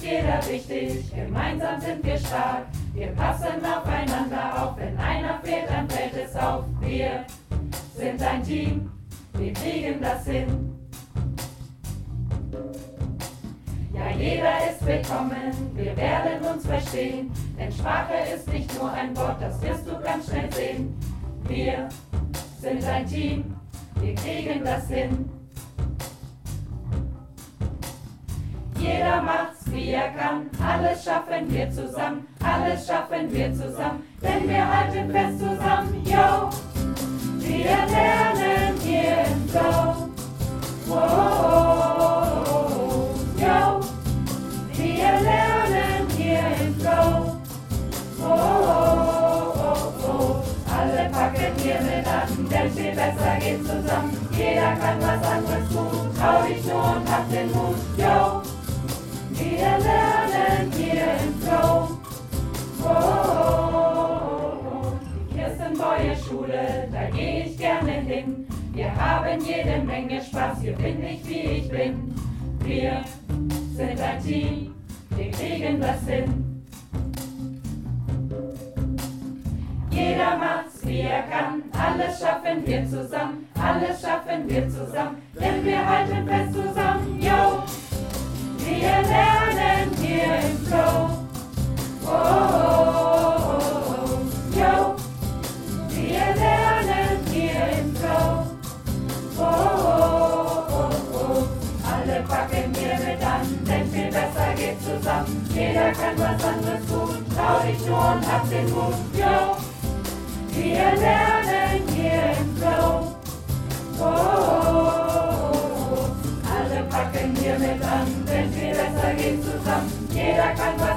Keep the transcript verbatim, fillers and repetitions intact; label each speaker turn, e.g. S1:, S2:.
S1: jeder wichtig, gemeinsam sind wir stark. Wir passen aufeinander auf, wenn einer fehlt, dann fällt es auf. Wir sind ein Team, wir kriegen das hin. Ja, jeder ist willkommen, wir werden uns verstehen. Denn Sprache ist nicht nur ein Wort, das wirst du ganz schnell sehen. Wir sind ein Team, wir kriegen das hin. Jeder macht's wie er kann, alles schaffen wir zusammen, alles schaffen wir zusammen, denn wir halten fest zusammen, yo! Wir lernen hier im Flow, wow, yo! Wir lernen hier im Flow, wow, alle packen hier mit an, denn viel besser geht's zusammen, jeder kann was anderes tun, trau dich nur und hab den Mut, yo! Wir lernen hier im Flow. Oh, die Kirstenbäuer Schule, da geh ich gerne hin. Wir haben jede Menge Spaß, hier bin ich wie ich bin. Wir sind ein Team, wir kriegen das hin. Jeder macht's wie er kann, alles schaffen wir zusammen, alles schaffen wir zusammen, denn wir halten fest zusammen, yo! Wir lernen hier im Flow, oh, yo. Wir lernen hier im Flow, oh, alle packen hier mit an, denn viel besser geht's zusammen. Jeder kann was anderes tun, trau dich nur und hab den Mut, yo. Wir lernen hier im Flow, oh, alle packen hier mit an, denn viel besser geht's zusammen. Jeder kann was